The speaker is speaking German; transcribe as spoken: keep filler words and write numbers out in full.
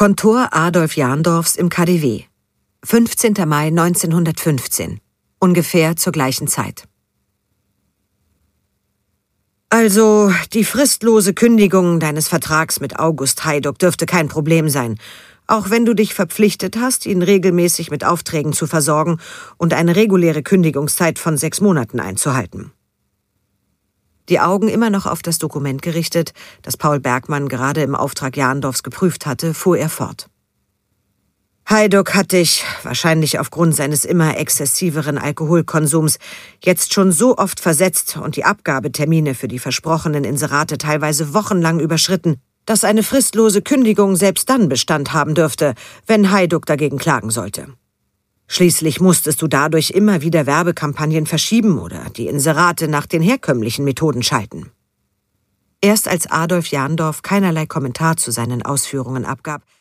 Kontor Adolf Jandorfs im K D W. fünfzehnter Mai neunzehnhundertfünfzehn. Ungefähr zur gleichen Zeit. Also, die fristlose Kündigung deines Vertrags mit August Hajduk dürfte kein Problem sein, auch wenn du dich verpflichtet hast, ihn regelmäßig mit Aufträgen zu versorgen und eine reguläre Kündigungszeit von sechs Monaten einzuhalten. Die Augen immer noch auf das Dokument gerichtet, das Paul Bergmann gerade im Auftrag Jandorfs geprüft hatte, fuhr er fort. Hajduk hat dich, wahrscheinlich aufgrund seines immer exzessiveren Alkoholkonsums, jetzt schon so oft versetzt und die Abgabetermine für die versprochenen Inserate teilweise wochenlang überschritten, dass eine fristlose Kündigung selbst dann Bestand haben dürfte, wenn Hajduk dagegen klagen sollte. Schließlich musstest du dadurch immer wieder Werbekampagnen verschieben oder die Inserate nach den herkömmlichen Methoden schalten. Erst als Adolf Jandorf keinerlei Kommentar zu seinen Ausführungen abgab,